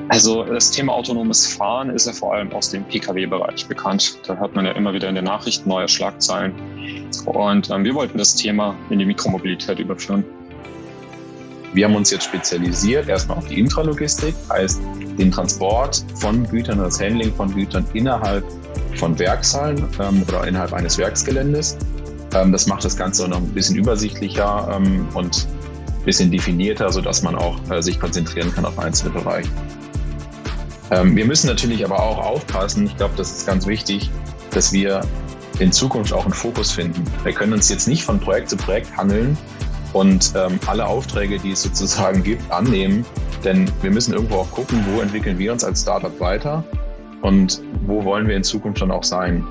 Also das Thema autonomes Fahren ist ja vor allem aus dem Pkw-Bereich bekannt. Da hört man ja immer wieder in den Nachrichten neue Schlagzeilen. Und wir wollten das Thema in die Mikromobilität überführen. Wir haben uns jetzt spezialisiert erstmal auf die Intralogistik, heißt den Transport von Gütern, das Handling von Gütern innerhalb von Werkshallen oder innerhalb eines Werksgeländes. Das macht das Ganze noch ein bisschen übersichtlicher und ein bisschen definierter, sodass man auch sich konzentrieren kann auf einzelne Bereiche. Wir müssen natürlich aber auch aufpassen, ich glaube, das ist ganz wichtig, dass wir in Zukunft auch einen Fokus finden. Wir können uns jetzt nicht von Projekt zu Projekt hangeln und alle Aufträge, die es sozusagen gibt, annehmen, denn wir müssen irgendwo auch gucken, wo entwickeln wir uns als Startup weiter und wo wollen wir in Zukunft dann auch sein.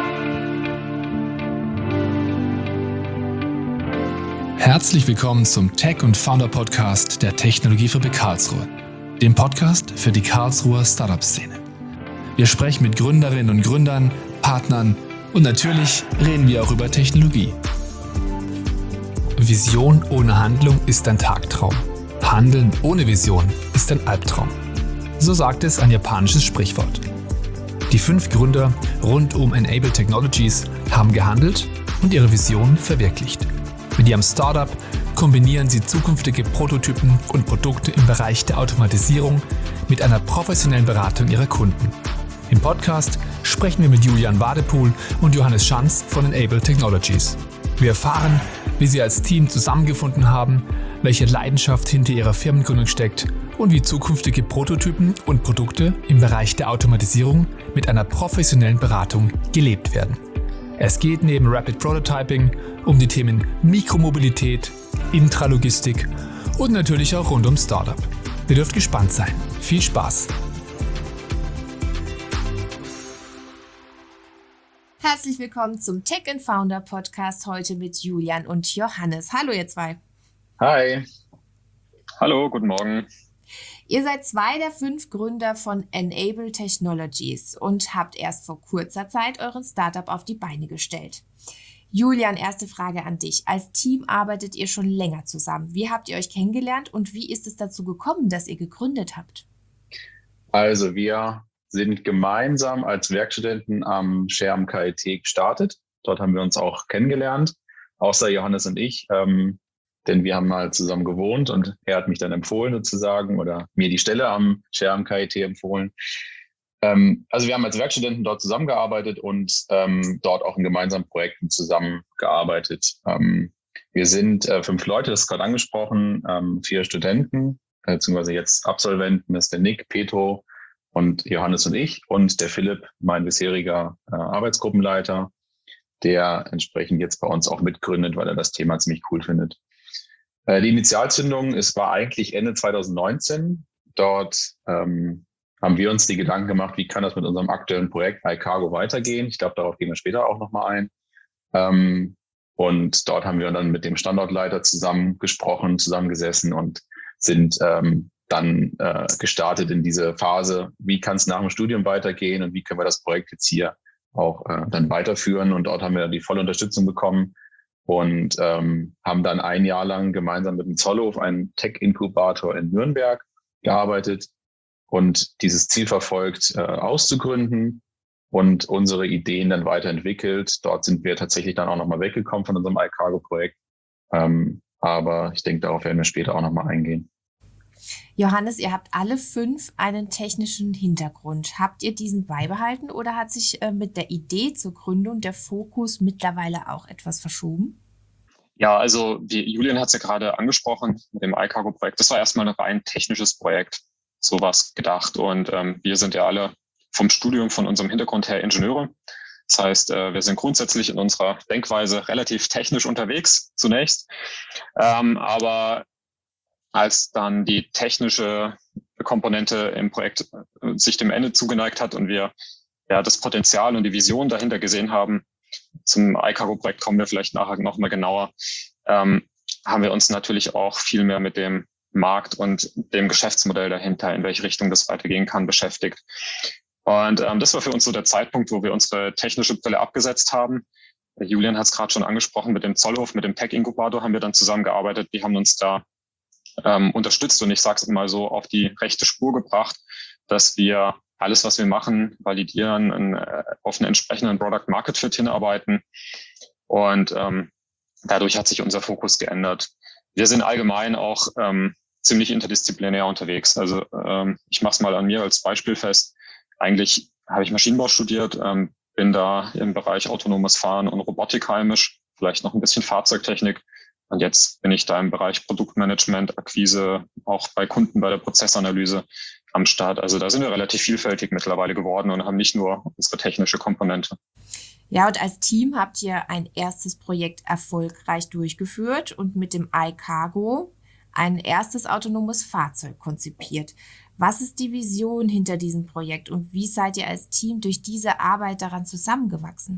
Herzlich willkommen zum Tech- und Founder-Podcast der Technologiefabrik Karlsruhe, dem Podcast für die Karlsruher Startup-Szene. Wir sprechen mit Gründerinnen und Gründern, Partnern und natürlich reden wir auch über Technologie. Vision ohne Handlung ist ein Tagtraum. Handeln ohne Vision ist ein Albtraum. So sagt es ein japanisches Sprichwort. Die 5 Gründer rund um Enable Technologies haben gehandelt und ihre Vision verwirklicht. Mit ihrem Startup kombinieren sie zukünftige Prototypen und Produkte im Bereich der Automatisierung mit einer professionellen Beratung ihrer Kunden. Im Podcast sprechen wir mit Julian Wadepool und Johannes Schanz von Enable Technologies. Wir erfahren, wie sie als Team zusammengefunden haben, welche Leidenschaft hinter ihrer Firmengründung steckt und wie zukünftige Prototypen und Produkte im Bereich der Automatisierung mit einer professionellen Beratung gelebt werden. Es geht neben Rapid Prototyping um die Themen Mikromobilität, Intralogistik und natürlich auch rund um Startup. Ihr dürft gespannt sein. Viel Spaß! Herzlich willkommen zum Tech & Founder Podcast, heute mit Julian und Johannes. Hallo ihr zwei. Hi. Hallo, guten Morgen. Ihr seid 2 der 5 Gründer von Enable Technologies und habt erst vor kurzer Zeit euren Startup auf die Beine gestellt. Julian, erste Frage an dich. Als Team arbeitet ihr schon länger zusammen. Wie habt ihr euch kennengelernt und wie ist es dazu gekommen, dass ihr gegründet habt? Also wir sind gemeinsam als Werkstudenten am Share am KIT gestartet. Dort haben wir uns auch kennengelernt, außer Johannes und ich, denn wir haben mal zusammen gewohnt und er hat mich dann empfohlen sozusagen oder mir die Stelle am Share am KIT empfohlen. Also wir haben als Werkstudenten dort zusammengearbeitet und dort auch in gemeinsamen Projekten zusammengearbeitet. Wir sind 5 Leute, das ist gerade angesprochen, 4 Studenten, beziehungsweise jetzt Absolventen, das ist der Nick, Petro und Johannes und ich und der Philipp, mein bisheriger Arbeitsgruppenleiter, der entsprechend jetzt bei uns auch mitgründet, weil er das Thema ziemlich cool findet. Die Initialzündung, es war eigentlich Ende 2019. Dort haben wir uns die Gedanken gemacht, wie kann das mit unserem aktuellen Projekt iCargo weitergehen. Ich glaube, darauf gehen wir später auch nochmal ein. Und dort haben wir dann mit dem Standortleiter zusammengesessen und sind dann gestartet in diese Phase, wie kann es nach dem Studium weitergehen und wie können wir das Projekt jetzt hier auch dann weiterführen. Und dort haben wir die volle Unterstützung bekommen und haben dann ein Jahr lang gemeinsam mit dem Zollhof, einem Tech-Inkubator in Nürnberg, gearbeitet und dieses Ziel verfolgt, auszugründen und unsere Ideen dann weiterentwickelt. Dort sind wir tatsächlich dann auch nochmal weggekommen von unserem iCargo-Projekt. Aber ich denke, darauf werden wir später auch nochmal eingehen. Johannes, ihr habt alle 5 einen technischen Hintergrund. Habt ihr diesen beibehalten oder hat sich mit der Idee zur Gründung der Fokus mittlerweile auch etwas verschoben? Ja, also Julian hat es ja gerade angesprochen mit dem iCargo-Projekt. Das war erstmal ein rein technisches Projekt, sowas gedacht. Und wir sind ja alle vom Studium, von unserem Hintergrund her Ingenieure. Das heißt, wir sind grundsätzlich in unserer Denkweise relativ technisch unterwegs zunächst. Aber als dann die technische Komponente im Projekt sich dem Ende zugeneigt hat und wir ja das Potenzial und die Vision dahinter gesehen haben, zum iCargo-Projekt kommen wir vielleicht nachher noch mal genauer, haben wir uns natürlich auch viel mehr mit dem Markt und dem Geschäftsmodell dahinter, in welche Richtung das weitergehen kann, beschäftigt. Und das war für uns so der Zeitpunkt, wo wir unsere technische Brille abgesetzt haben. Julian hat es gerade schon angesprochen, mit dem Zollhof, mit dem Tech-Inkubator haben wir dann zusammengearbeitet. Die haben uns da unterstützt und ich sage es mal so auf die rechte Spur gebracht dass wir alles, was wir machen, validieren, auf einen entsprechenden Product-Market-Fit hinarbeiten. Und dadurch hat sich unser Fokus geändert. Wir sind allgemein auch ziemlich interdisziplinär unterwegs. Also ich mache es mal an mir als Beispiel fest. Eigentlich habe ich Maschinenbau studiert, bin da im Bereich autonomes Fahren und Robotik heimisch, vielleicht noch ein bisschen Fahrzeugtechnik. Und jetzt bin ich da im Bereich Produktmanagement, Akquise, auch bei Kunden bei der Prozessanalyse am Start. Also da sind wir relativ vielfältig mittlerweile geworden und haben nicht nur unsere technische Komponente. Ja, und als Team habt ihr ein erstes Projekt erfolgreich durchgeführt und mit dem iCargo ein erstes autonomes Fahrzeug konzipiert. Was ist die Vision hinter diesem Projekt und wie seid ihr als Team durch diese Arbeit daran zusammengewachsen?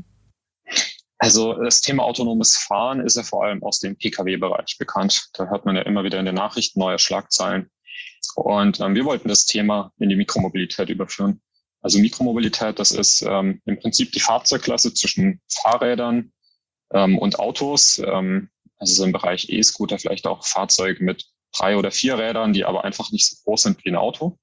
Also das Thema autonomes Fahren ist ja vor allem aus dem Pkw-Bereich bekannt. Da hört man ja immer wieder in den Nachrichten neue Schlagzeilen. Und wir wollten das Thema in die Mikromobilität überführen. Also Mikromobilität, das ist im Prinzip die Fahrzeugklasse zwischen Fahrrädern und Autos. Also so im Bereich E-Scooter vielleicht auch Fahrzeuge mit 3 oder 4 Rädern, die aber einfach nicht so groß sind wie ein Auto.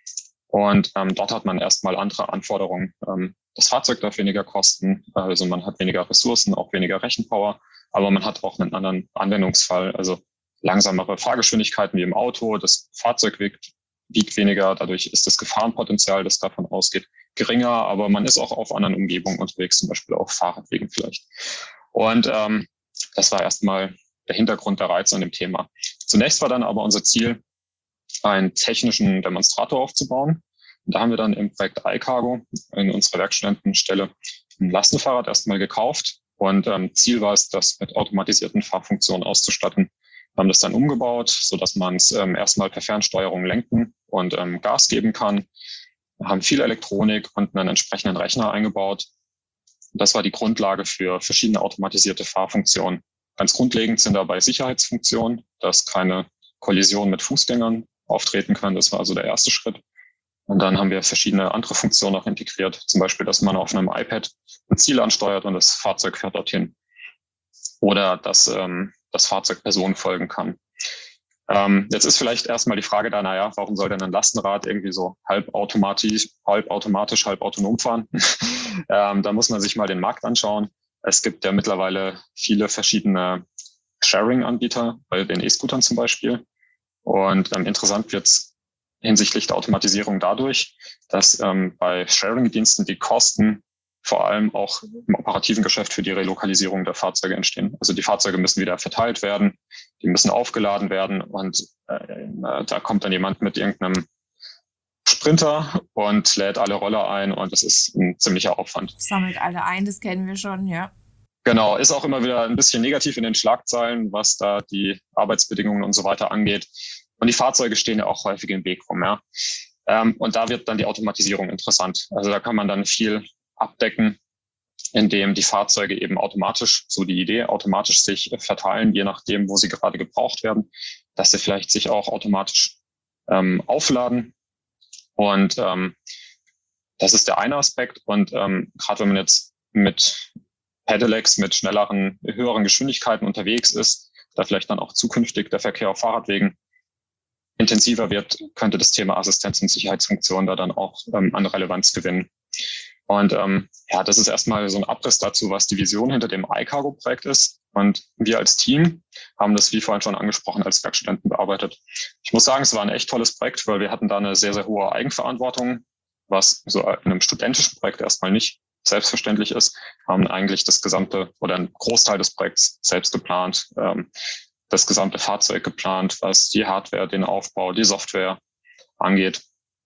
Und dort hat man erstmal andere Anforderungen. Das Fahrzeug darf weniger kosten, also man hat weniger Ressourcen, auch weniger Rechenpower, aber man hat auch einen anderen Anwendungsfall, also langsamere Fahrgeschwindigkeiten wie im Auto, das Fahrzeug wiegt weniger, dadurch ist das Gefahrenpotenzial, das davon ausgeht, geringer, aber man ist auch auf anderen Umgebungen unterwegs, zum Beispiel auf Fahrradwegen vielleicht. Und das war erstmal der Hintergrund, der Reiz an dem Thema. Zunächst war dann aber unser Ziel, einen technischen Demonstrator aufzubauen. Und da haben wir dann im Projekt iCargo in unserer Werkstudentenstelle ein Lastenfahrrad erstmal gekauft. Und Ziel war es, das mit automatisierten Fahrfunktionen auszustatten. Wir haben das dann umgebaut, sodass man es erstmal per Fernsteuerung lenken und Gas geben kann. Wir haben viel Elektronik und einen entsprechenden Rechner eingebaut. Das war die Grundlage für verschiedene automatisierte Fahrfunktionen. Ganz grundlegend sind dabei Sicherheitsfunktionen, dass keine Kollision mit Fußgängern auftreten kann. Das war also der erste Schritt. Und dann haben wir verschiedene andere Funktionen auch integriert. Zum Beispiel, dass man auf einem iPad ein Ziel ansteuert und das Fahrzeug fährt dorthin. Oder dass das Fahrzeug Personen folgen kann. Jetzt ist vielleicht erstmal die Frage da, warum soll denn ein Lastenrad irgendwie so halb automatisch, halb autonom fahren? Da muss man sich mal den Markt anschauen. Es gibt ja mittlerweile viele verschiedene Sharing-Anbieter, bei den E-Scootern zum Beispiel. Und interessant wird's hinsichtlich der Automatisierung dadurch, dass bei Sharing-Diensten die Kosten vor allem auch im operativen Geschäft für die Relokalisierung der Fahrzeuge entstehen. Also die Fahrzeuge müssen wieder verteilt werden, die müssen aufgeladen werden und da kommt dann jemand mit irgendeinem Sprinter und lädt alle Roller ein und das ist ein ziemlicher Aufwand. Sammelt alle ein, das kennen wir schon, ja. Genau, ist auch immer wieder ein bisschen negativ in den Schlagzeilen, was da die Arbeitsbedingungen und so weiter angeht. Und die Fahrzeuge stehen ja auch häufig im Weg rum, ja. Und da wird dann die Automatisierung interessant. Also da kann man dann viel abdecken, indem die Fahrzeuge eben automatisch, so die Idee, automatisch sich verteilen, je nachdem, wo sie gerade gebraucht werden, dass sie vielleicht sich auch automatisch aufladen. Und das ist der eine Aspekt. Und gerade wenn man jetzt mit Pedelecs, mit schnelleren, höheren Geschwindigkeiten unterwegs ist, da vielleicht dann auch zukünftig der Verkehr auf Fahrradwegen intensiver wird, könnte das Thema Assistenz- und Sicherheitsfunktion da dann auch an Relevanz gewinnen. Und das ist erstmal so ein Abriss dazu, was die Vision hinter dem iCargo-Projekt ist. Und wir als Team haben das, wie vorhin schon angesprochen, als Werkstudenten bearbeitet. Ich muss sagen, es war ein echt tolles Projekt, weil wir hatten da eine sehr, sehr hohe Eigenverantwortung, was so in einem studentischen Projekt erstmal nicht selbstverständlich ist. Wir haben eigentlich das gesamte oder einen Großteil des Projekts selbst geplant, das gesamte Fahrzeug geplant, was die Hardware, den Aufbau, die Software angeht.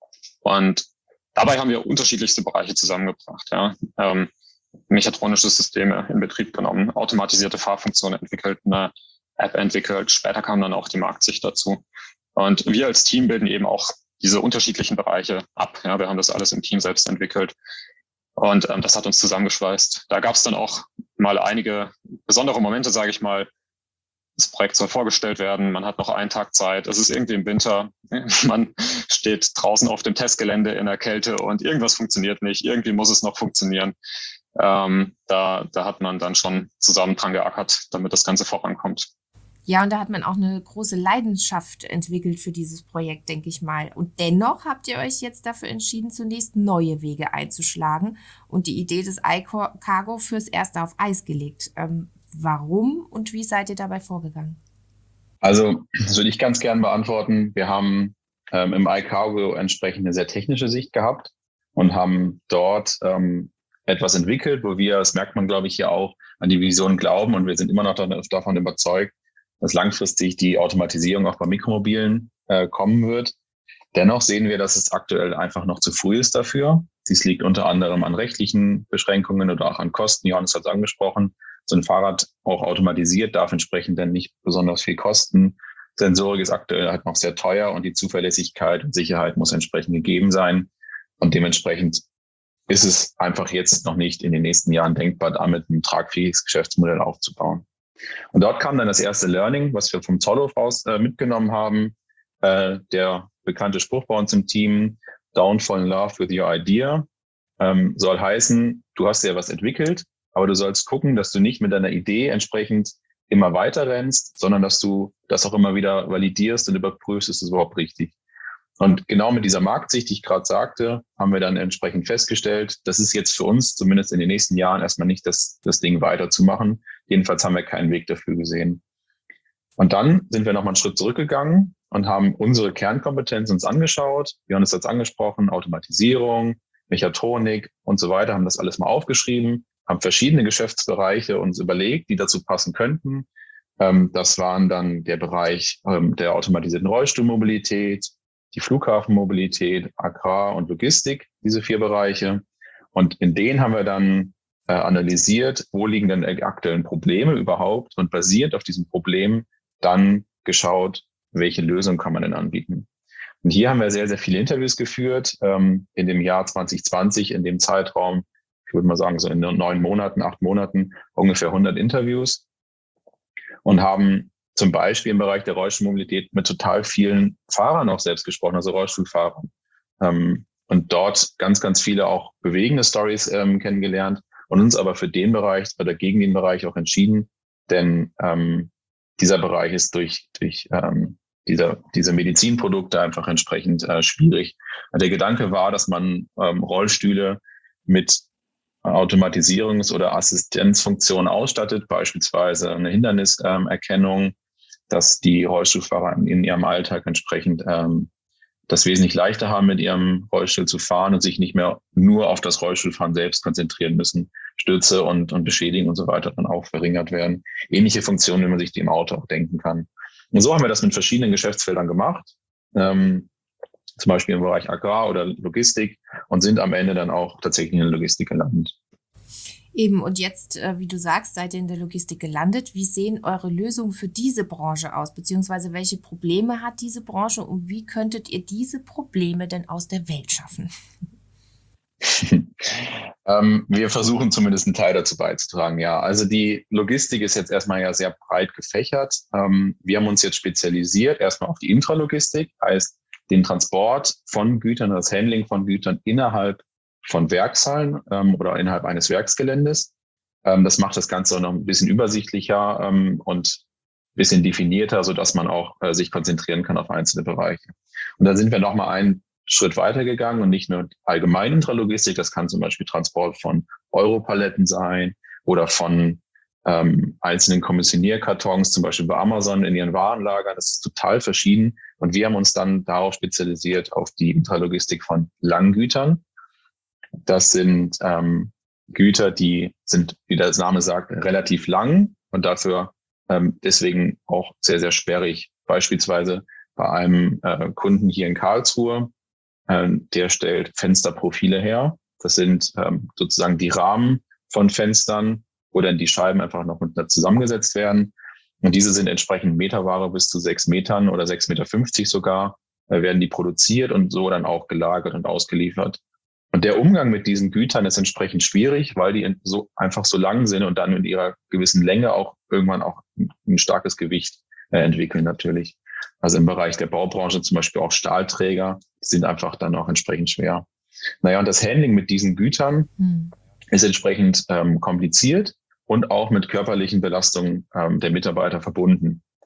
Und dabei haben wir unterschiedlichste Bereiche zusammengebracht. Ja. Mechatronische Systeme in Betrieb genommen, automatisierte Fahrfunktionen entwickelt, eine App entwickelt. Später kam dann auch die Marktsicht dazu. Und wir als Team bilden eben auch diese unterschiedlichen Bereiche ab. Ja, wir haben das alles im Team selbst entwickelt. Und das hat uns zusammengeschweißt. Da gab es dann auch mal einige besondere Momente, sage ich mal. Das Projekt soll vorgestellt werden, man hat noch einen Tag Zeit, es ist irgendwie im Winter, man steht draußen auf dem Testgelände in der Kälte und irgendwas funktioniert nicht, irgendwie muss es noch funktionieren. Da hat man dann schon zusammen dran geackert, damit das Ganze vorankommt. Ja, und da hat man auch eine große Leidenschaft entwickelt für dieses Projekt, denke ich mal. Und dennoch habt ihr euch jetzt dafür entschieden, zunächst neue Wege einzuschlagen und die Idee des iCargo fürs Erste auf Eis gelegt. Warum und wie seid ihr dabei vorgegangen? Also, das würde ich ganz gern beantworten. Wir haben im iCargo entsprechend eine sehr technische Sicht gehabt und haben dort etwas entwickelt, wo wir, das merkt man, glaube ich, hier auch, an die Vision glauben, und wir sind immer noch davon überzeugt, dass langfristig die Automatisierung auch bei Mikromobilen kommen wird. Dennoch sehen wir, dass es aktuell einfach noch zu früh ist dafür. Dies liegt unter anderem an rechtlichen Beschränkungen oder auch an Kosten. Johannes hat es angesprochen. So ein Fahrrad auch automatisiert darf entsprechend dann nicht besonders viel kosten. Sensorik ist aktuell halt noch sehr teuer und die Zuverlässigkeit und Sicherheit muss entsprechend gegeben sein. Und dementsprechend ist es einfach jetzt noch nicht in den nächsten Jahren denkbar, damit ein tragfähiges Geschäftsmodell aufzubauen. Und dort kam dann das erste Learning, was wir vom Zollhof aus mitgenommen haben. Der bekannte Spruch bei uns im Team, "Don't fall in love with your idea", soll heißen, du hast ja was entwickelt, aber du sollst gucken, dass du nicht mit deiner Idee entsprechend immer weiter rennst, sondern dass du das auch immer wieder validierst und überprüfst, ist es überhaupt richtig. Und genau mit dieser Marktsicht, die ich gerade sagte, haben wir dann entsprechend festgestellt, das ist jetzt für uns zumindest in den nächsten Jahren erstmal nicht das Ding weiterzumachen. Jedenfalls haben wir keinen Weg dafür gesehen. Und dann sind wir nochmal einen Schritt zurückgegangen und haben unsere Kernkompetenz uns angeschaut. Johannes hat es angesprochen, Automatisierung, Mechatronik und so weiter, haben das alles mal aufgeschrieben, haben verschiedene Geschäftsbereiche uns überlegt, die dazu passen könnten. Das waren dann der Bereich der automatisierten Rollstuhlmobilität, die Flughafenmobilität, Agrar und Logistik, diese 4 Bereiche. Und in denen haben wir dann analysiert, wo liegen denn die aktuellen Probleme überhaupt, und basierend auf diesen Problemen dann geschaut, welche Lösung kann man denn anbieten. Und hier haben wir sehr, sehr viele Interviews geführt in dem Jahr 2020, in dem Zeitraum, ich würde mal sagen, so in 9 Monaten, 8 Monaten, ungefähr 100 Interviews, und haben zum Beispiel im Bereich der Rollstuhlmobilität mit total vielen Fahrern auch selbst gesprochen, also Rollstuhlfahrern. Und dort ganz, ganz viele auch bewegende Stories kennengelernt und uns aber für den Bereich oder gegen den Bereich auch entschieden, denn dieser Bereich ist durch diese Medizinprodukte einfach entsprechend schwierig. Der Gedanke war, dass man Rollstühle mit Automatisierungs- oder Assistenzfunktionen ausstattet, beispielsweise eine Hinderniserkennung, dass die Rollstuhlfahrer in ihrem Alltag entsprechend das wesentlich leichter haben, mit ihrem Rollstuhl zu fahren und sich nicht mehr nur auf das Rollstuhlfahren selbst konzentrieren müssen. Stürze und Beschädigungen und so weiter dann auch verringert werden. Ähnliche Funktionen, wie man sich die im Auto auch denken kann. Und so haben wir das mit verschiedenen Geschäftsfeldern gemacht, zum Beispiel im Bereich Agrar oder Logistik, und sind am Ende dann auch tatsächlich in der Logistik gelandet. Eben, und jetzt, wie du sagst, seid ihr in der Logistik gelandet. Wie sehen eure Lösungen für diese Branche aus? Beziehungsweise welche Probleme hat diese Branche und wie könntet ihr diese Probleme denn aus der Welt schaffen? Wir versuchen zumindest einen Teil dazu beizutragen, ja. Also die Logistik ist jetzt erstmal ja sehr breit gefächert. Wir haben uns jetzt spezialisiert erstmal auf die Intralogistik, heißt den Transport von Gütern, das Handling von Gütern innerhalb von Werkshallen oder innerhalb eines Werksgeländes. Das macht das Ganze noch ein bisschen übersichtlicher und ein bisschen definierter, sodass man auch sich konzentrieren kann auf einzelne Bereiche. Und da sind wir nochmal einen Schritt weitergegangen und nicht nur allgemein Intralogistik, das kann zum Beispiel Transport von Europaletten sein oder von einzelnen Kommissionierkartons, zum Beispiel bei Amazon in ihren Warenlagern. Das ist total verschieden. Und wir haben uns dann darauf spezialisiert auf die Intralogistik von Langgütern. Das sind Güter, die sind, wie der Name sagt, relativ lang und dafür deswegen auch sehr, sehr sperrig. Beispielsweise bei einem Kunden hier in Karlsruhe, der stellt Fensterprofile her. Das sind sozusagen die Rahmen von Fenstern, wo dann die Scheiben einfach noch miteinander zusammengesetzt werden. Und diese sind entsprechend Meterware bis zu 6 Metern oder 6,50 Meter sogar, werden die produziert und so dann auch gelagert und ausgeliefert. Und der Umgang mit diesen Gütern ist entsprechend schwierig, weil die einfach so lang sind und dann in ihrer gewissen Länge auch irgendwann auch ein starkes Gewicht entwickeln natürlich. Also im Bereich der Baubranche zum Beispiel auch Stahlträger, die sind einfach dann auch entsprechend schwer. Naja, und das Handling mit diesen Gütern ist entsprechend kompliziert und auch mit körperlichen Belastungen der Mitarbeiter verbunden.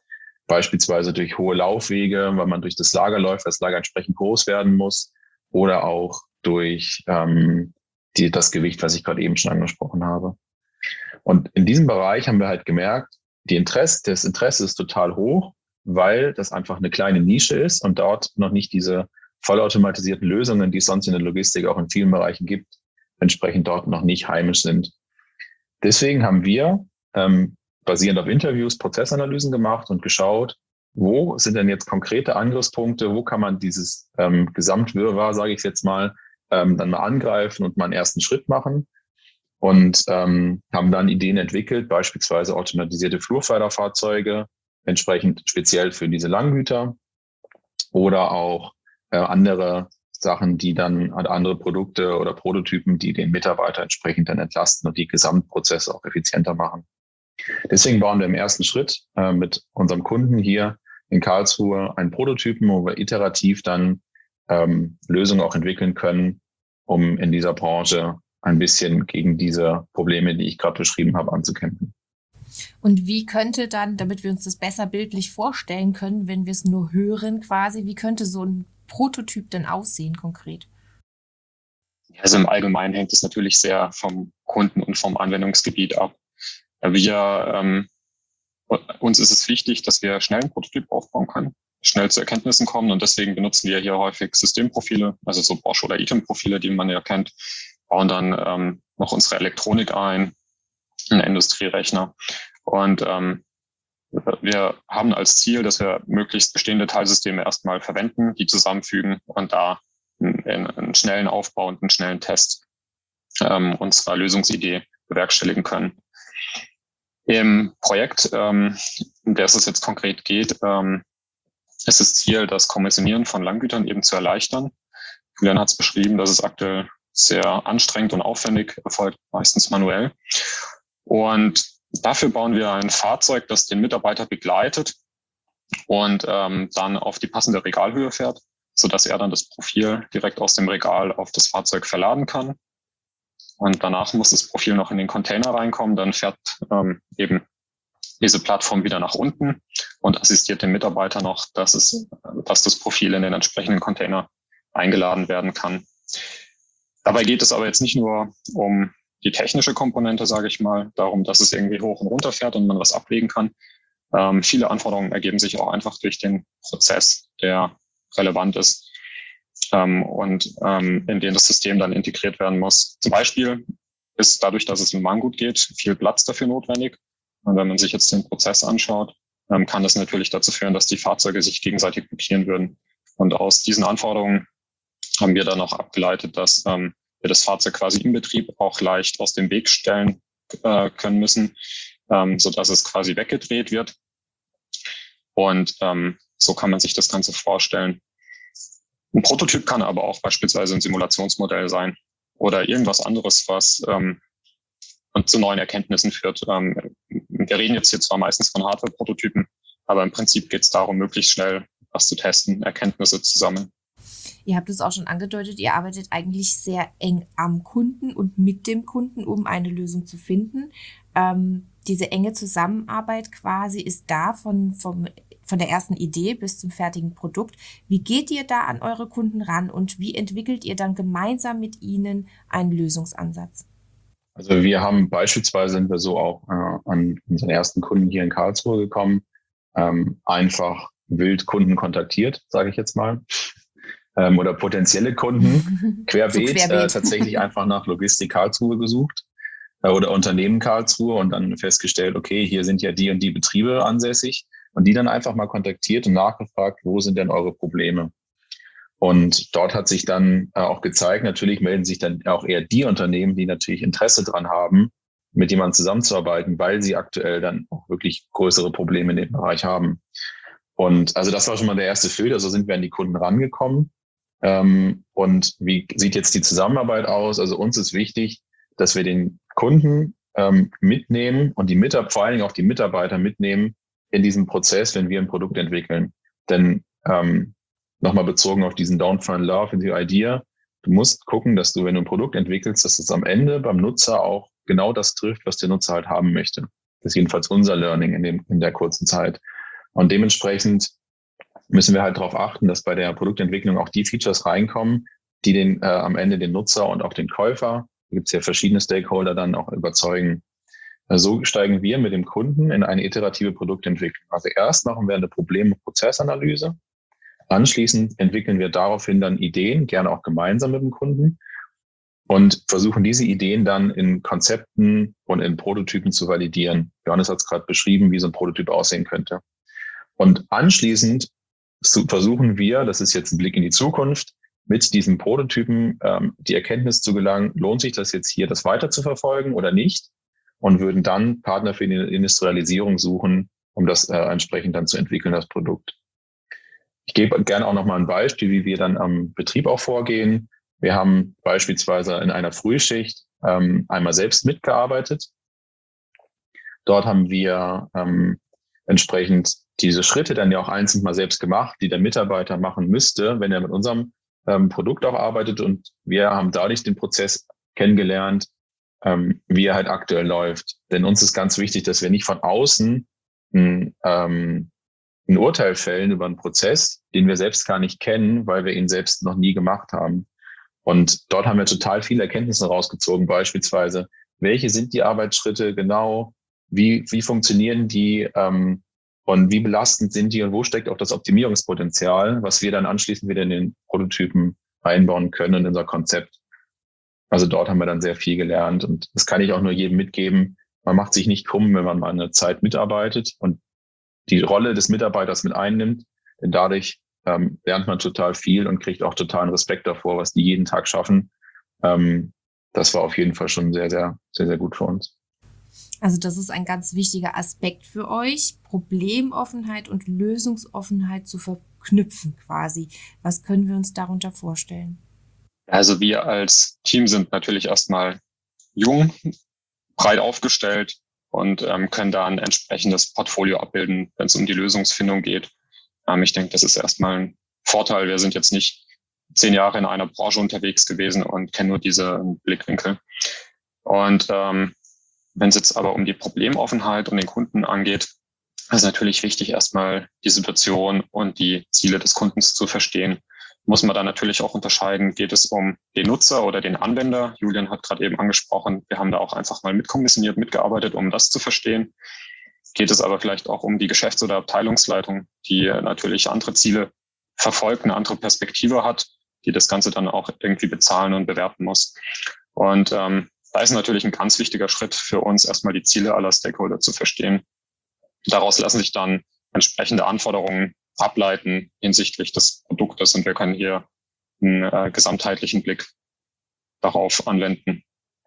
beispielsweise durch hohe Laufwege, weil man durch das Lager läuft, das Lager entsprechend groß werden muss, oder auch durch das Gewicht, was ich gerade eben schon angesprochen habe. Und in diesem Bereich haben wir halt gemerkt, das Interesse ist total hoch, weil das einfach eine kleine Nische ist und dort noch nicht diese vollautomatisierten Lösungen, die es sonst in der Logistik auch in vielen Bereichen gibt, entsprechend dort noch nicht heimisch sind. Deswegen haben wir basierend auf Interviews Prozessanalysen gemacht und geschaut, wo sind denn jetzt konkrete Angriffspunkte, wo kann man dieses Gesamtwirrwarr, sage ich jetzt mal, dann mal angreifen und mal einen ersten Schritt machen. Und haben dann Ideen entwickelt, beispielsweise automatisierte Flurförderfahrzeuge, entsprechend speziell für diese Langgüter, oder auch andere Sachen, die dann andere Produkte oder Prototypen, die den Mitarbeiter entsprechend dann entlasten und die Gesamtprozesse auch effizienter machen. Deswegen bauen wir im ersten Schritt mit unserem Kunden hier in Karlsruhe einen Prototypen, wo wir iterativ dann Lösungen auch entwickeln können, um in dieser Branche ein bisschen gegen diese Probleme, die ich gerade beschrieben habe, anzukämpfen. Und wie könnte dann, damit wir uns das besser bildlich vorstellen können, wenn wir es nur hören quasi, wie könnte so ein Prototyp denn aussehen konkret? Also im Allgemeinen hängt es natürlich sehr vom Kunden und vom Anwendungsgebiet ab. Uns ist es wichtig, dass wir schnell einen Prototyp aufbauen können, schnell zu Erkenntnissen kommen, und deswegen benutzen wir hier häufig Systemprofile, also so Bosch oder Eaton-Profile, die man ja kennt, bauen dann noch unsere Elektronik ein, einen Industrierechner, und wir haben als Ziel, dass wir möglichst bestehende Teilsysteme erstmal verwenden, die zusammenfügen und da einen schnellen Aufbau und einen schnellen Test unserer Lösungsidee bewerkstelligen können. Im Projekt, in der es jetzt konkret geht, ist das Ziel, das Kommissionieren von Langgütern eben zu erleichtern. Julian hat es beschrieben, dass es aktuell sehr anstrengend und aufwendig erfolgt, meistens manuell. Und dafür bauen wir ein Fahrzeug, das den Mitarbeiter begleitet und dann auf die passende Regalhöhe fährt, sodass er dann das Profil direkt aus dem Regal auf das Fahrzeug verladen kann. Und danach muss das Profil noch in den Container reinkommen. Dann fährt eben diese Plattform wieder nach unten und assistiert dem Mitarbeiter noch, dass das Profil in den entsprechenden Container eingeladen werden kann. Dabei geht es aber jetzt nicht nur um die technische Komponente, sage ich mal, darum, dass es irgendwie hoch und runter fährt und man was ablegen kann. Viele Anforderungen ergeben sich auch einfach durch den Prozess, der relevant ist. In den das System dann integriert werden muss. Zum Beispiel ist dadurch, dass es um Weingut geht, viel Platz dafür notwendig. Und wenn man sich jetzt den Prozess anschaut, kann das natürlich dazu führen, dass die Fahrzeuge sich gegenseitig blockieren würden. Und aus diesen Anforderungen haben wir dann auch abgeleitet, dass wir das Fahrzeug quasi im Betrieb auch leicht aus dem Weg stellen können müssen, sodass es quasi weggedreht wird. Und so kann man sich das Ganze vorstellen. Ein Prototyp kann aber auch beispielsweise ein Simulationsmodell sein oder irgendwas anderes, was und zu neuen Erkenntnissen führt. Wir reden jetzt hier zwar meistens von Hardware-Prototypen, aber im Prinzip geht es darum, möglichst schnell was zu testen, Erkenntnisse zu sammeln. Ihr habt es auch schon angedeutet, ihr arbeitet eigentlich sehr eng am Kunden und mit dem Kunden, um eine Lösung zu finden. Diese enge Zusammenarbeit quasi ist da von der ersten Idee bis zum fertigen Produkt. Wie geht ihr da an eure Kunden ran und wie entwickelt ihr dann gemeinsam mit ihnen einen Lösungsansatz? Also wir haben beispielsweise, sind wir so auch an unseren ersten Kunden hier in Karlsruhe gekommen, einfach wild Kunden kontaktiert, sage ich jetzt mal, oder potenzielle Kunden querbeet. Tatsächlich einfach nach Logistik Karlsruhe gesucht oder Unternehmen Karlsruhe und dann festgestellt, okay, hier sind ja die und die Betriebe ansässig. Und die dann einfach mal kontaktiert und nachgefragt, wo sind denn eure Probleme? Und dort hat sich dann auch gezeigt, natürlich melden sich dann auch eher die Unternehmen, die natürlich Interesse dran haben, mit jemandem zusammenzuarbeiten, weil sie aktuell dann auch wirklich größere Probleme in dem Bereich haben. Und also das war schon mal der erste Filter, so sind wir an die Kunden rangekommen. Und wie sieht jetzt die Zusammenarbeit aus? Also uns ist wichtig, dass wir den Kunden mitnehmen und vor allen Dingen auch die Mitarbeiter mitnehmen, in diesem Prozess, wenn wir ein Produkt entwickeln. Denn nochmal bezogen auf diesen Don't Find Love in the Idea, du musst gucken, dass du, wenn du ein Produkt entwickelst, dass es am Ende beim Nutzer auch genau das trifft, was der Nutzer halt haben möchte. Das ist jedenfalls unser Learning in der kurzen Zeit. Und dementsprechend müssen wir halt darauf achten, dass bei der Produktentwicklung auch die Features reinkommen, die am Ende den Nutzer und auch den Käufer, da gibt es ja verschiedene Stakeholder, dann auch überzeugen. So steigen wir mit dem Kunden in eine iterative Produktentwicklung. Also erst machen wir eine Problem- und Prozessanalyse. Anschließend entwickeln wir daraufhin dann Ideen, gerne auch gemeinsam mit dem Kunden, und versuchen diese Ideen dann in Konzepten und in Prototypen zu validieren. Johannes hat es gerade beschrieben, wie so ein Prototyp aussehen könnte. Und anschließend versuchen wir, das ist jetzt ein Blick in die Zukunft, mit diesen Prototypen die Erkenntnis zu gelangen, lohnt sich das jetzt hier, das weiter zu verfolgen oder nicht? Und würden dann Partner für die Industrialisierung suchen, um das entsprechend dann zu entwickeln, das Produkt. Ich gebe gerne auch nochmal ein Beispiel, wie wir dann am Betrieb auch vorgehen. Wir haben beispielsweise in einer Frühschicht einmal selbst mitgearbeitet. Dort haben wir entsprechend diese Schritte dann ja auch einzeln mal selbst gemacht, die der Mitarbeiter machen müsste, wenn er mit unserem Produkt auch arbeitet. Und wir haben dadurch den Prozess kennengelernt, wie er halt aktuell läuft. Denn uns ist ganz wichtig, dass wir nicht von außen ein Urteil fällen über einen Prozess, den wir selbst gar nicht kennen, weil wir ihn selbst noch nie gemacht haben. Und dort haben wir total viele Erkenntnisse rausgezogen, beispielsweise, welche sind die Arbeitsschritte genau, wie funktionieren die und wie belastend sind die und wo steckt auch das Optimierungspotenzial, was wir dann anschließend wieder in den Prototypen einbauen können in unser Konzept. Also dort haben wir dann sehr viel gelernt und das kann ich auch nur jedem mitgeben. Man macht sich nicht krumm, wenn man mal eine Zeit mitarbeitet und die Rolle des Mitarbeiters mit einnimmt, denn dadurch lernt man total viel und kriegt auch totalen Respekt davor, was die jeden Tag schaffen. Das war auf jeden Fall schon sehr, sehr, sehr, sehr gut für uns. Also das ist ein ganz wichtiger Aspekt für euch, Problemoffenheit und Lösungsoffenheit zu verknüpfen quasi. Was können wir uns darunter vorstellen? Also wir als Team sind natürlich erstmal jung, breit aufgestellt und können da ein entsprechendes Portfolio abbilden, wenn es um die Lösungsfindung geht. Ich denke, das ist erstmal ein Vorteil. Wir sind jetzt nicht 10 Jahre in einer Branche unterwegs gewesen und kennen nur diese Blickwinkel. Und wenn es jetzt aber um die Problemoffenheit und den Kunden angeht, ist es natürlich wichtig, erstmal die Situation und die Ziele des Kundens zu verstehen. Muss man da natürlich auch unterscheiden, geht es um den Nutzer oder den Anwender? Julian hat gerade eben angesprochen, wir haben da auch einfach mal mitkommissioniert, mitgearbeitet, um das zu verstehen. Geht es aber vielleicht auch um die Geschäfts- oder Abteilungsleitung, die natürlich andere Ziele verfolgt, eine andere Perspektive hat, die das Ganze dann auch irgendwie bezahlen und bewerten muss. Und da ist natürlich ein ganz wichtiger Schritt für uns, erstmal die Ziele aller Stakeholder zu verstehen. Daraus lassen sich dann entsprechende Anforderungen ableiten hinsichtlich des Produktes und wir können hier einen gesamtheitlichen Blick darauf anwenden.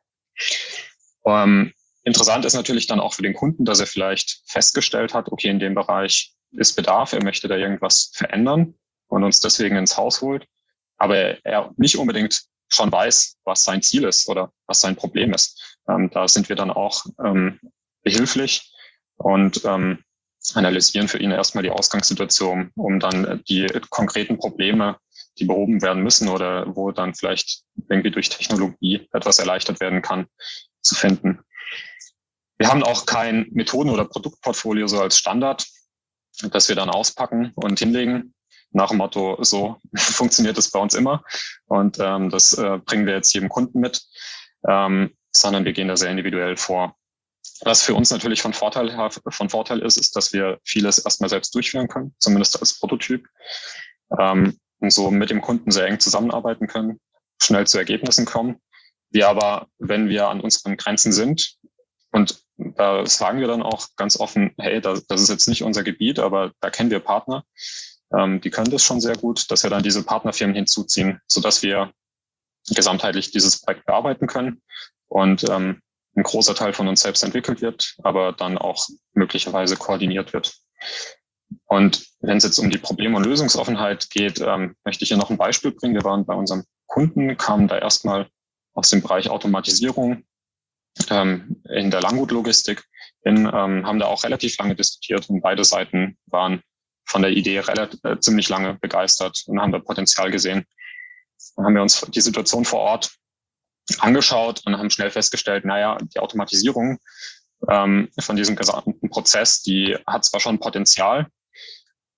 Interessant ist natürlich dann auch für den Kunden, dass er vielleicht festgestellt hat, okay, in dem Bereich ist Bedarf, er möchte da irgendwas verändern und uns deswegen ins Haus holt, aber er nicht unbedingt schon weiß, was sein Ziel ist oder was sein Problem ist. Da sind wir dann auch behilflich und analysieren für ihn erstmal die Ausgangssituation, um dann die konkreten Probleme, die behoben werden müssen oder wo dann vielleicht irgendwie durch Technologie etwas erleichtert werden kann, zu finden. Wir haben auch kein Methoden- oder Produktportfolio so als Standard, das wir dann auspacken und hinlegen. Nach dem Motto, so funktioniert es bei uns immer und das bringen wir jetzt jedem Kunden mit, sondern wir gehen da sehr individuell vor. Was für uns natürlich von Vorteil ist, dass wir vieles erstmal selbst durchführen können, zumindest als Prototyp, und so mit dem Kunden sehr eng zusammenarbeiten können, schnell zu Ergebnissen kommen. Wir aber, wenn wir an unseren Grenzen sind, und da sagen wir dann auch ganz offen, hey, das ist jetzt nicht unser Gebiet, aber da kennen wir Partner, die können das schon sehr gut, dass wir dann diese Partnerfirmen hinzuziehen, sodass wir gesamtheitlich dieses Projekt bearbeiten können und ein großer Teil von uns selbst entwickelt wird, aber dann auch möglicherweise koordiniert wird. Und wenn es jetzt um die Problem- und Lösungsoffenheit geht, möchte ich hier noch ein Beispiel bringen. Wir waren bei unserem Kunden, kamen da erstmal aus dem Bereich Automatisierung in der Langgut-Logistik, haben da auch relativ lange diskutiert und beide Seiten waren von der Idee ziemlich lange begeistert und haben da Potenzial gesehen. Dann haben wir uns die Situation vor Ort angeschaut und haben schnell festgestellt, die Automatisierung von diesem gesamten Prozess, die hat zwar schon Potenzial,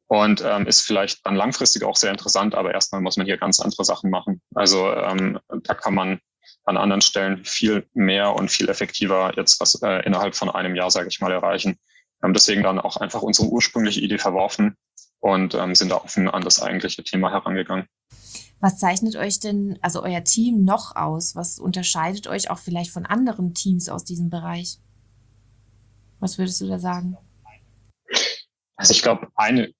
und ist vielleicht dann langfristig auch sehr interessant, aber erstmal muss man hier ganz andere Sachen machen. Also da kann man an anderen Stellen viel mehr und viel effektiver jetzt was innerhalb von einem Jahr, sage ich mal, erreichen. Deswegen dann auch einfach unsere ursprüngliche Idee verworfen und sind da offen an das eigentliche Thema herangegangen. Was zeichnet euch denn, also euer Team, noch aus? Was unterscheidet euch auch vielleicht von anderen Teams aus diesem Bereich? Was würdest du da sagen? Also ich glaube,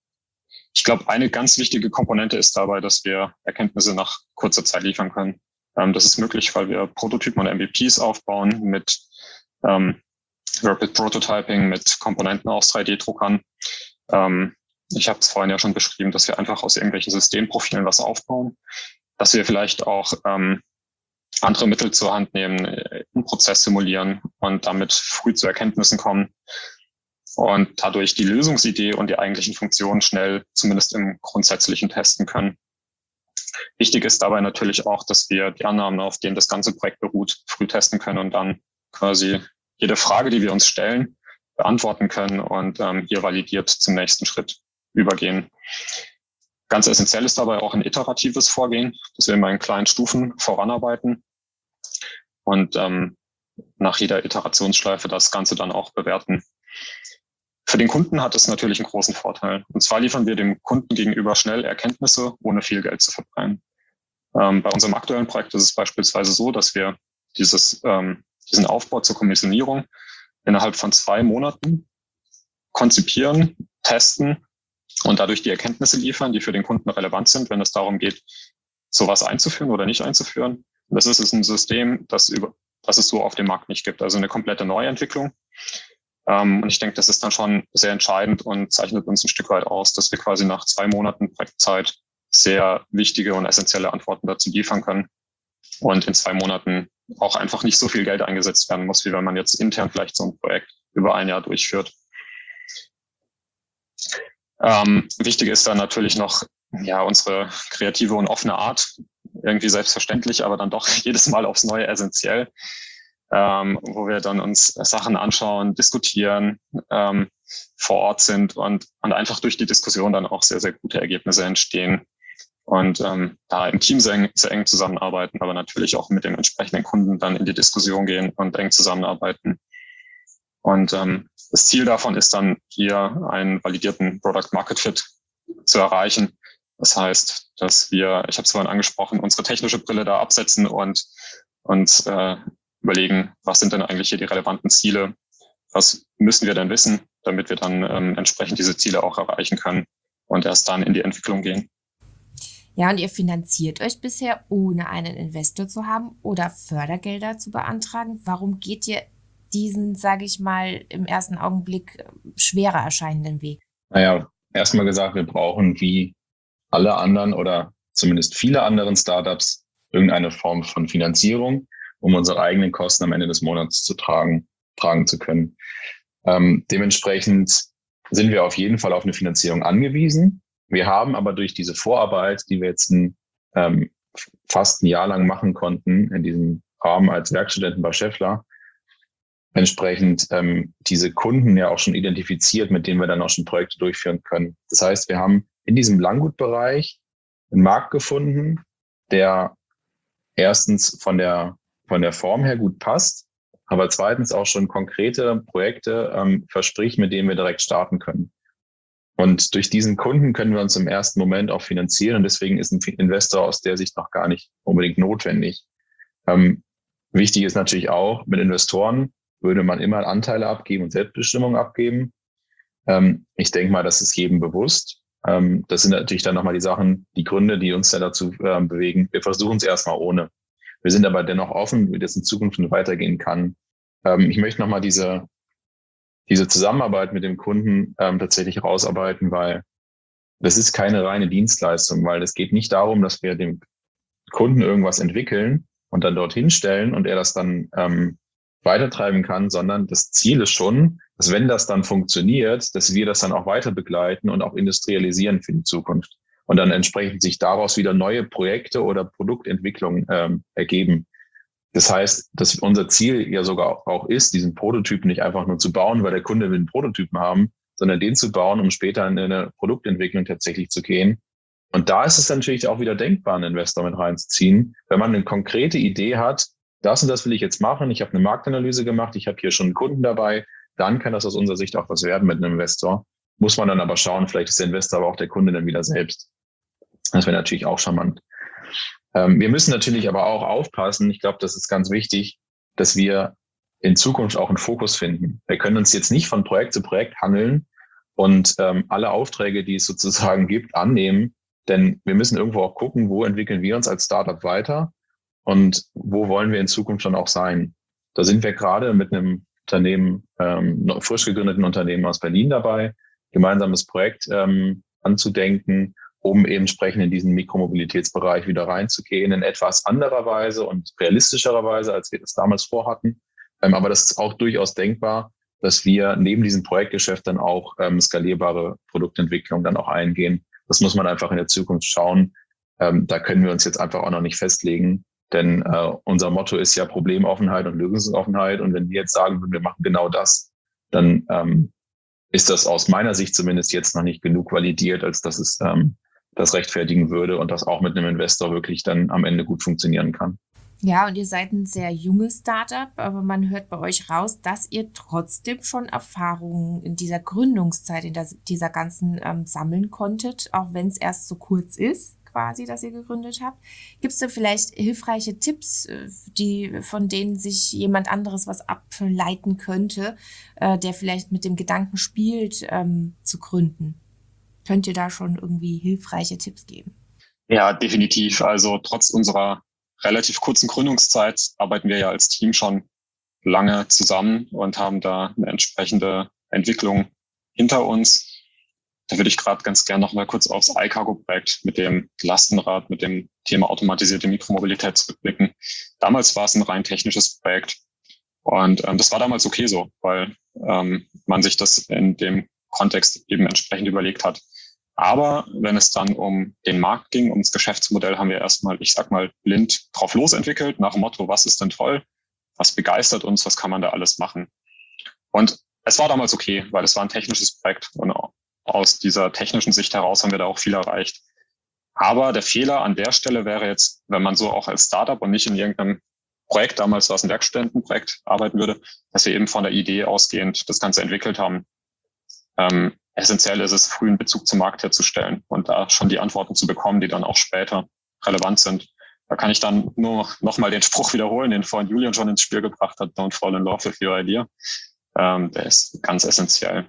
eine ganz wichtige Komponente ist dabei, dass wir Erkenntnisse nach kurzer Zeit liefern können. Das ist möglich, weil wir Prototypen und MVPs aufbauen mit Rapid Prototyping, mit Komponenten aus 3D-Druckern. Ich habe es vorhin ja schon beschrieben, dass wir einfach aus irgendwelchen Systemprofilen was aufbauen, dass wir vielleicht auch andere Mittel zur Hand nehmen, einen Prozess simulieren und damit früh zu Erkenntnissen kommen und dadurch die Lösungsidee und die eigentlichen Funktionen schnell zumindest im Grundsätzlichen testen können. Wichtig ist dabei natürlich auch, dass wir die Annahmen, auf denen das ganze Projekt beruht, früh testen können und dann quasi jede Frage, die wir uns stellen, beantworten können und hier validiert zum nächsten Schritt übergehen. Ganz essentiell ist dabei auch ein iteratives Vorgehen, dass wir immer in kleinen Stufen voranarbeiten und nach jeder Iterationsschleife das Ganze dann auch bewerten. Für den Kunden hat es natürlich einen großen Vorteil. Und zwar liefern wir dem Kunden gegenüber schnell Erkenntnisse, ohne viel Geld zu verbrennen. Bei unserem aktuellen Projekt ist es beispielsweise so, dass wir diesen Aufbau zur Kommissionierung innerhalb von 2 Monaten konzipieren, testen und dadurch die Erkenntnisse liefern, die für den Kunden relevant sind, wenn es darum geht, sowas einzuführen oder nicht einzuführen. Und das ist ein System, das es so auf dem Markt nicht gibt, also eine komplette Neuentwicklung. Und ich denke, das ist dann schon sehr entscheidend und zeichnet uns ein Stück weit aus, dass wir quasi nach 2 Monaten Projektzeit sehr wichtige und essentielle Antworten dazu liefern können und in 2 Monaten auch einfach nicht so viel Geld eingesetzt werden muss, wie wenn man jetzt intern vielleicht so ein Projekt über 1 Jahr durchführt. Wichtig ist dann natürlich noch unsere kreative und offene Art, irgendwie selbstverständlich, aber dann doch jedes Mal aufs Neue essentiell, wo wir dann uns Sachen anschauen, diskutieren, vor Ort sind und einfach durch die Diskussion dann auch sehr, sehr gute Ergebnisse entstehen und da im Team sehr eng zusammenarbeiten, aber natürlich auch mit dem entsprechenden Kunden dann in die Diskussion gehen und eng zusammenarbeiten. Und das Ziel davon ist dann hier einen validierten Product Market Fit zu erreichen. Das heißt, dass wir, ich habe es vorhin angesprochen, unsere technische Brille da absetzen und uns überlegen, was sind denn eigentlich hier die relevanten Ziele? Was müssen wir denn wissen, damit wir dann entsprechend diese Ziele auch erreichen können und erst dann in die Entwicklung gehen. Ja, und ihr finanziert euch bisher, ohne einen Investor zu haben oder Fördergelder zu beantragen. Warum geht ihr diesen, sage ich mal, im ersten Augenblick schwerer erscheinenden Weg? Naja, erstmal gesagt, wir brauchen wie alle anderen oder zumindest viele anderen Startups irgendeine Form von Finanzierung, um unsere eigenen Kosten am Ende des Monats zu tragen zu können. Dementsprechend sind wir auf jeden Fall auf eine Finanzierung angewiesen. Wir haben aber durch diese Vorarbeit, die wir jetzt fast ein Jahr lang machen konnten, in diesem Rahmen als Werkstudenten bei Schaeffler, entsprechend diese Kunden ja auch schon identifiziert, mit denen wir dann auch schon Projekte durchführen können. Das heißt, wir haben in diesem Langgutbereich einen Markt gefunden, der erstens von der Form her gut passt, aber zweitens auch schon konkrete Projekte verspricht, mit denen wir direkt starten können. Und durch diesen Kunden können wir uns im ersten Moment auch finanzieren und deswegen ist ein Investor aus der Sicht noch gar nicht unbedingt notwendig. Wichtig ist natürlich auch, mit Investoren würde man immer Anteile abgeben und Selbstbestimmung abgeben. Ich denke mal, das ist jedem bewusst. Das sind natürlich dann nochmal die Sachen, die Gründe, die uns dann dazu bewegen. Wir versuchen es erstmal ohne. Wir sind aber dennoch offen, wie das in Zukunft weitergehen kann. Ich möchte nochmal diese Zusammenarbeit mit dem Kunden tatsächlich rausarbeiten, weil das ist keine reine Dienstleistung, weil es geht nicht darum, dass wir dem Kunden irgendwas entwickeln und dann dorthin stellen und er das dann weitertreiben kann, sondern das Ziel ist schon, dass wenn das dann funktioniert, dass wir das dann auch weiter begleiten und auch industrialisieren für die Zukunft und dann entsprechend sich daraus wieder neue Projekte oder Produktentwicklungen ergeben. Das heißt, dass unser Ziel ja sogar auch ist, diesen Prototypen nicht einfach nur zu bauen, weil der Kunde will einen Prototypen haben, sondern den zu bauen, um später in eine Produktentwicklung tatsächlich zu gehen. Und da ist es natürlich auch wieder denkbar, einen Investor mit reinzuziehen, wenn man eine konkrete Idee hat, das und das will ich jetzt machen, ich habe eine Marktanalyse gemacht, ich habe hier schon einen Kunden dabei, dann kann das aus unserer Sicht auch was werden mit einem Investor. Muss man dann aber schauen, vielleicht ist der Investor aber auch der Kunde dann wieder selbst. Das wäre natürlich auch charmant. Wir müssen natürlich aber auch aufpassen, ich glaube, das ist ganz wichtig, dass wir in Zukunft auch einen Fokus finden. Wir können uns jetzt nicht von Projekt zu Projekt hangeln und alle Aufträge, die es sozusagen gibt, annehmen, denn wir müssen irgendwo auch gucken, wo entwickeln wir uns als Startup weiter und wo wollen wir in Zukunft dann auch sein. Da sind wir gerade mit einem Unternehmen, frisch gegründeten Unternehmen aus Berlin dabei, gemeinsames Projekt anzudenken, um eben entsprechend in diesen Mikromobilitätsbereich wieder reinzugehen, in etwas anderer Weise und realistischerer Weise, als wir das damals vorhatten. Aber das ist auch durchaus denkbar, dass wir neben diesem Projektgeschäft dann auch skalierbare Produktentwicklung dann auch eingehen. Das muss man einfach in der Zukunft schauen. Da können wir uns jetzt einfach auch noch nicht festlegen, denn unser Motto ist ja Problemoffenheit und Lösungsoffenheit. Und wenn wir jetzt sagen würden, wir machen genau das, dann ist das aus meiner Sicht zumindest jetzt noch nicht genug validiert, als dass es das rechtfertigen würde und das auch mit einem Investor wirklich dann am Ende gut funktionieren kann. Ja, und ihr seid ein sehr junges Startup, aber man hört bei euch raus, dass ihr trotzdem schon Erfahrungen in dieser Gründungszeit, in dieser ganzen sammeln konntet, auch wenn es erst so kurz ist, quasi, dass ihr gegründet habt. Gibt es da vielleicht hilfreiche Tipps, von denen sich jemand anderes was ableiten könnte, der vielleicht mit dem Gedanken spielt, zu gründen? Könnt ihr da schon irgendwie hilfreiche Tipps geben? Ja, definitiv. Also trotz unserer relativ kurzen Gründungszeit arbeiten wir ja als Team schon lange zusammen und haben da eine entsprechende Entwicklung hinter uns. Da würde ich gerade ganz gern noch mal kurz aufs iCargo-Projekt mit dem Lastenrad, mit dem Thema automatisierte Mikromobilität zurückblicken. Damals war es ein rein technisches Projekt und das war damals okay so, weil man sich das in dem Kontext eben entsprechend überlegt hat. Aber wenn es dann um den Markt ging, ums Geschäftsmodell, haben wir erstmal, ich sag mal, blind drauf losentwickelt, nach dem Motto, was ist denn toll? Was begeistert uns? Was kann man da alles machen? Und es war damals okay, weil es war ein technisches Projekt und aus dieser technischen Sicht heraus haben wir da auch viel erreicht. Aber der Fehler an der Stelle wäre jetzt, wenn man so auch als Startup und nicht in irgendeinem Projekt, damals war es ein Werkstudentenprojekt, arbeiten würde, dass wir eben von der Idee ausgehend das Ganze entwickelt haben. Essentiell ist es, früh einen Bezug zum Markt herzustellen und da schon die Antworten zu bekommen, die dann auch später relevant sind. Da kann ich dann nur noch mal den Spruch wiederholen, den vorhin Julian schon ins Spiel gebracht hat, don't fall in love with your idea. Der ist ganz essentiell.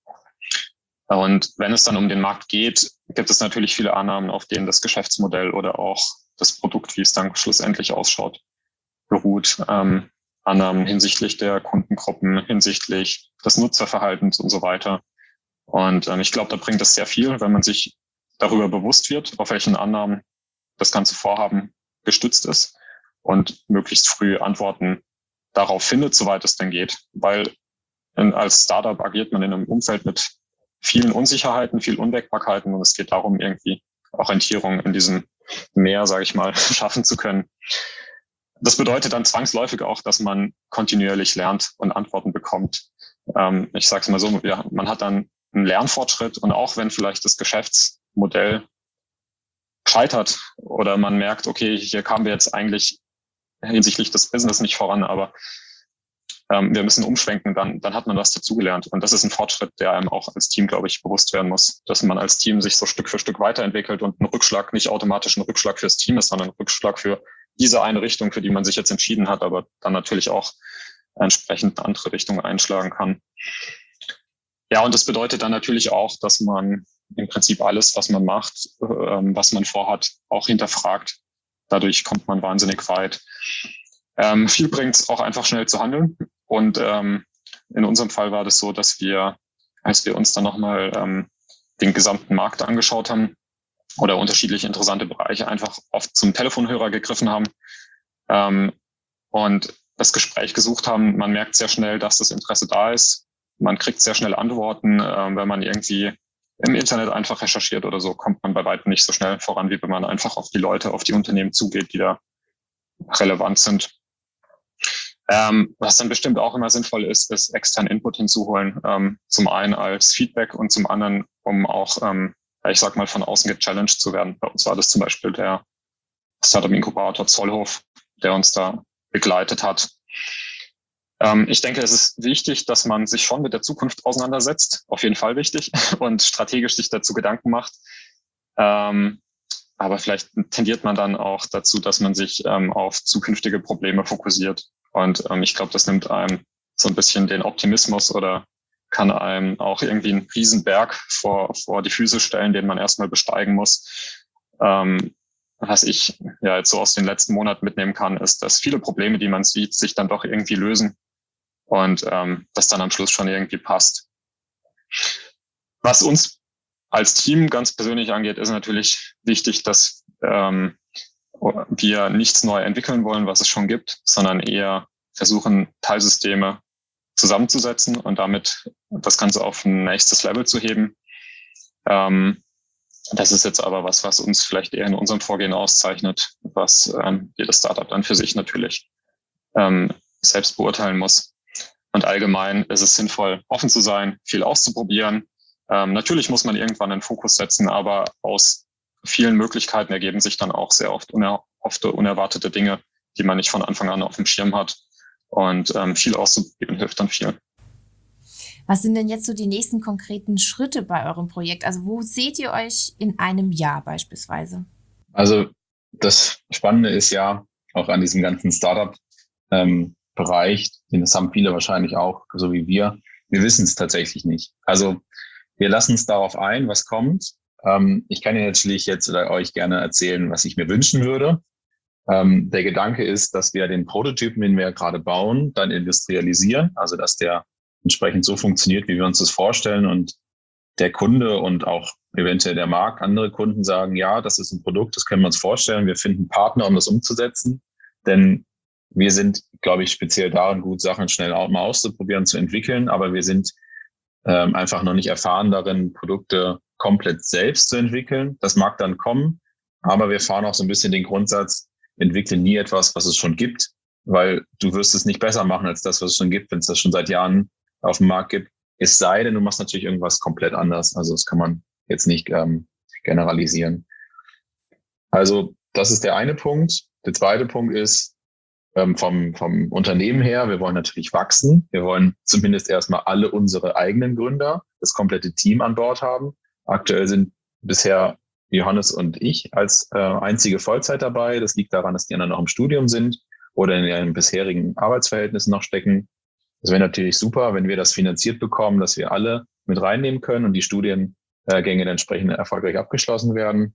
Und wenn es dann um den Markt geht, gibt es natürlich viele Annahmen, auf denen das Geschäftsmodell oder auch das Produkt, wie es dann schlussendlich ausschaut, beruht. Annahmen hinsichtlich der Kundengruppen, hinsichtlich des Nutzerverhaltens und so weiter. Und ich glaube, da bringt es sehr viel, wenn man sich darüber bewusst wird, auf welchen Annahmen das ganze Vorhaben gestützt ist und möglichst früh Antworten darauf findet, soweit es denn geht. Weil als Startup agiert man in einem Umfeld mit vielen Unsicherheiten, viel Unwägbarkeiten und es geht darum, irgendwie Orientierung in diesem Meer, sage ich mal, schaffen zu können. Das bedeutet dann zwangsläufig auch, dass man kontinuierlich lernt und Antworten bekommt. Ich sage es mal so, man hat dann einen Lernfortschritt und auch wenn vielleicht das Geschäftsmodell scheitert oder man merkt, okay, hier kamen wir jetzt eigentlich hinsichtlich des Business nicht voran, aber wir müssen umschwenken, dann hat man was dazugelernt. Und das ist ein Fortschritt, der einem auch als Team, glaube ich, bewusst werden muss, dass man als Team sich so Stück für Stück weiterentwickelt und ein Rückschlag nicht automatisch ein Rückschlag fürs Team ist, sondern ein Rückschlag für diese eine Richtung, für die man sich jetzt entschieden hat, aber dann natürlich auch entsprechend eine andere Richtung einschlagen kann. Ja, und das bedeutet dann natürlich auch, dass man im Prinzip alles, was man macht, was man vorhat, auch hinterfragt. Dadurch kommt man wahnsinnig weit. Viel bringt es auch einfach schnell zu handeln. Und in unserem Fall war das so, dass wir, als wir uns dann nochmal den gesamten Markt angeschaut haben oder unterschiedliche interessante Bereiche, einfach oft zum Telefonhörer gegriffen haben und das Gespräch gesucht haben. Man merkt sehr schnell, dass das Interesse da ist. Man kriegt sehr schnell Antworten. Wenn man irgendwie im Internet einfach recherchiert oder so, kommt man bei weitem nicht so schnell voran, wie wenn man einfach auf die Leute, auf die Unternehmen zugeht, die da relevant sind. Was dann bestimmt auch immer sinnvoll ist, ist externen Input hinzuholen. Zum einen als Feedback und zum anderen, um auch, ich sag mal, von außen gechallenged zu werden. Bei uns war das zum Beispiel der Startup-Inkubator Zollhof, der uns da begleitet hat. Ich denke, es ist wichtig, dass man sich schon mit der Zukunft auseinandersetzt. Auf jeden Fall wichtig und strategisch sich dazu Gedanken macht. Aber vielleicht tendiert man dann auch dazu, dass man sich auf zukünftige Probleme fokussiert. Und ich glaube, das nimmt einem so ein bisschen den Optimismus oder kann einem auch irgendwie einen Riesenberg vor die Füße stellen, den man erstmal besteigen muss. Was ich ja jetzt so aus den letzten Monaten mitnehmen kann, ist, dass viele Probleme, die man sieht, sich dann doch irgendwie lösen und das dann am Schluss schon irgendwie passt. Was uns als Team ganz persönlich angeht, ist natürlich wichtig, dass wir nichts neu entwickeln wollen, was es schon gibt, sondern eher versuchen, Teilsysteme zusammenzusetzen und damit das Ganze auf ein nächstes Level zu heben. Das ist jetzt aber was uns vielleicht eher in unserem Vorgehen auszeichnet, was jedes Startup dann für sich natürlich selbst beurteilen muss. Und allgemein ist es sinnvoll, offen zu sein, viel auszuprobieren. Natürlich muss man irgendwann einen Fokus setzen, aber aus vielen Möglichkeiten ergeben sich dann auch sehr oft unerwartete Dinge, die man nicht von Anfang an auf dem Schirm hat. Und viel auszuprobieren hilft dann viel. Was sind denn jetzt so die nächsten konkreten Schritte bei eurem Projekt? Also wo seht ihr euch in einem Jahr beispielsweise? Also das Spannende ist ja auch an diesem ganzen Startup-Bereich, das haben viele wahrscheinlich auch, so wie wir wissen es tatsächlich nicht. Also wir lassen uns darauf ein, was kommt. Ich kann Ihnen natürlich jetzt oder euch gerne erzählen, was ich mir wünschen würde. Der Gedanke ist, dass wir den Prototypen, den wir gerade bauen, dann industrialisieren, also dass der entsprechend so funktioniert, wie wir uns das vorstellen und der Kunde und auch eventuell der Markt, andere Kunden sagen, ja, das ist ein Produkt, das können wir uns vorstellen, wir finden Partner, um das umzusetzen, denn wir sind, glaube ich, speziell darin gut, Sachen schnell auch mal auszuprobieren, zu entwickeln, aber wir sind einfach noch nicht erfahren darin, Produkte komplett selbst zu entwickeln. Das mag dann kommen, aber wir fahren auch so ein bisschen den Grundsatz, entwickle nie etwas, was es schon gibt, weil du wirst es nicht besser machen als das, was es schon gibt, wenn es das schon seit Jahren auf dem Markt gibt. Es sei denn, du machst natürlich irgendwas komplett anders. Also das kann man jetzt nicht generalisieren. Also das ist der eine Punkt. Der zweite Punkt ist vom Unternehmen her, wir wollen natürlich wachsen. Wir wollen zumindest erstmal alle unsere eigenen Gründer, das komplette Team an Bord haben. Aktuell sind bisher Johannes und ich als einzige Vollzeit dabei. Das liegt daran, dass die anderen noch im Studium sind oder in ihren bisherigen Arbeitsverhältnissen noch stecken. Das wäre natürlich super, wenn wir das finanziert bekommen, dass wir alle mit reinnehmen können und die Studiengänge entsprechend erfolgreich abgeschlossen werden.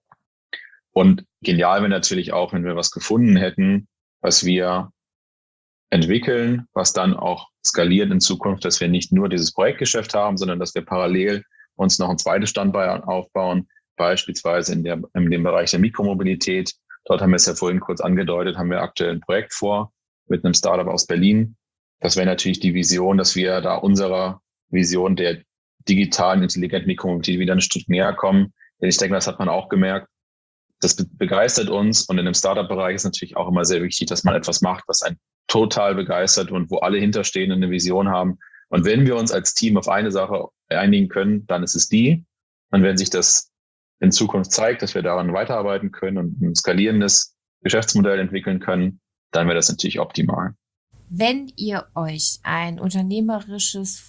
Und genial wäre natürlich auch, wenn wir was gefunden hätten, was wir entwickeln, was dann auch skaliert in Zukunft, dass wir nicht nur dieses Projektgeschäft haben, sondern dass wir parallel uns noch ein zweites Standbein aufbauen, beispielsweise in dem Bereich der Mikromobilität. Dort haben wir es ja vorhin kurz angedeutet, haben wir aktuell ein Projekt vor mit einem Startup aus Berlin. Das wäre natürlich die Vision, dass wir da unserer Vision der digitalen, intelligenten Mikromobilität wieder ein Stück näher kommen. Denn ich denke, das hat man auch gemerkt. Das begeistert uns und in dem Startup-Bereich ist natürlich auch immer sehr wichtig, dass man etwas macht, was einen total begeistert und wo alle hinterstehen und eine Vision haben. Und wenn wir uns als Team auf eine Sache einigen können, dann ist es die. Und wenn sich das in Zukunft zeigt, dass wir daran weiterarbeiten können und ein skalierendes Geschäftsmodell entwickeln können, dann wäre das natürlich optimal. Wenn ihr ein unternehmerisches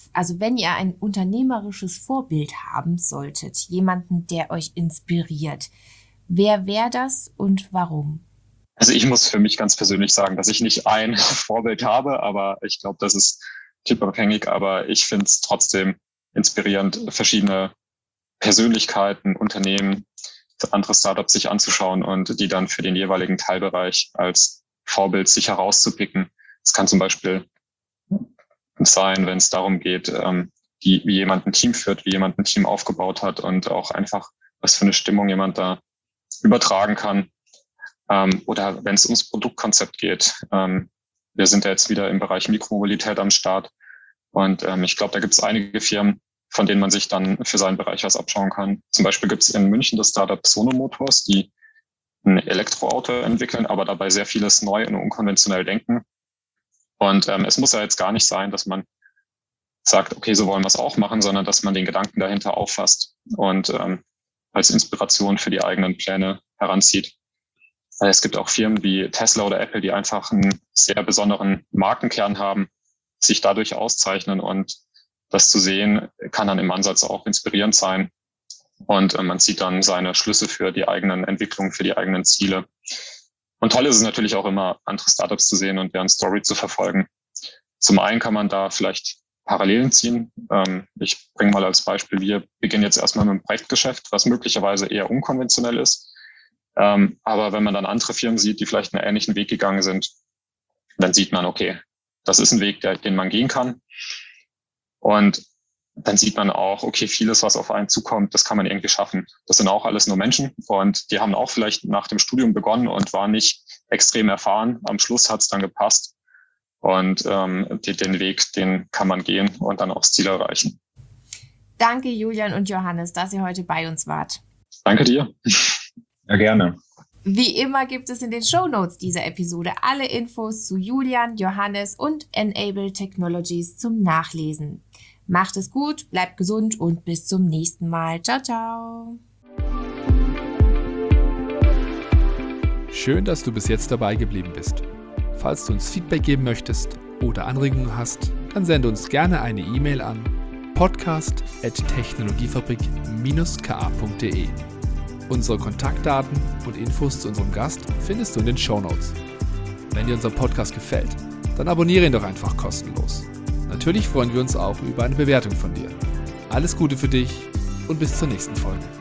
Vorbild haben solltet, jemanden, der euch inspiriert, wer wäre das und warum? Also ich muss für mich ganz persönlich sagen, dass ich nicht ein Vorbild habe, aber ich glaube, das ist typabhängig, aber ich finde es trotzdem inspirierend, verschiedene Persönlichkeiten, Unternehmen, andere Startups sich anzuschauen und die dann für den jeweiligen Teilbereich als Vorbild sich herauszupicken. Es kann zum Beispiel sein, wenn es darum geht, wie jemand ein Team führt, wie jemand ein Team aufgebaut hat und auch einfach, was für eine Stimmung jemand da übertragen kann. Oder wenn es ums Produktkonzept geht. Wir sind ja jetzt wieder im Bereich Mikromobilität am Start. Und ich glaube, da gibt es einige Firmen, von denen man sich dann für seinen Bereich was abschauen kann. Zum Beispiel gibt es in München das Startup Sono Motors, die ein Elektroauto entwickeln, aber dabei sehr vieles neu und unkonventionell denken. Und es muss ja jetzt gar nicht sein, dass man sagt, okay, so wollen wir es auch machen, sondern dass man den Gedanken dahinter auffasst und als Inspiration für die eigenen Pläne heranzieht. Weil es gibt auch Firmen wie Tesla oder Apple, die einfach einen sehr besonderen Markenkern haben, sich dadurch auszeichnen, und das zu sehen kann dann im Ansatz auch inspirierend sein. Und man zieht dann seine Schlüsse für die eigenen Entwicklungen, für die eigenen Ziele. Und toll ist es natürlich auch immer, andere Startups zu sehen und deren Story zu verfolgen. Zum einen kann man da vielleicht Parallelen ziehen. Ich bringe mal als Beispiel, wir beginnen jetzt erstmal mit einem Projektgeschäft, was möglicherweise eher unkonventionell ist. Aber wenn man dann andere Firmen sieht, die vielleicht einen ähnlichen Weg gegangen sind, dann sieht man, okay, das ist ein Weg, den man gehen kann. Und dann sieht man auch, okay, vieles, was auf einen zukommt, das kann man irgendwie schaffen. Das sind auch alles nur Menschen, und die haben auch vielleicht nach dem Studium begonnen und waren nicht extrem erfahren. Am Schluss hat es dann gepasst, und den Weg, den kann man gehen und dann auch das Ziel erreichen. Danke, Julian und Johannes, dass ihr heute bei uns wart. Danke dir. Ja, gerne. Wie immer gibt es in den Shownotes dieser Episode alle Infos zu Julian, Johannes und Enable Technologies zum Nachlesen. Macht es gut, bleibt gesund und bis zum nächsten Mal. Ciao, ciao. Schön, dass du bis jetzt dabei geblieben bist. Falls du uns Feedback geben möchtest oder Anregungen hast, dann sende uns gerne eine E-Mail an podcast@technologiefabrik-ka.de. Unsere Kontaktdaten und Infos zu unserem Gast findest du in den Shownotes. Wenn dir unser Podcast gefällt, dann abonniere ihn doch einfach kostenlos. Natürlich freuen wir uns auch über eine Bewertung von dir. Alles Gute für dich und bis zur nächsten Folge.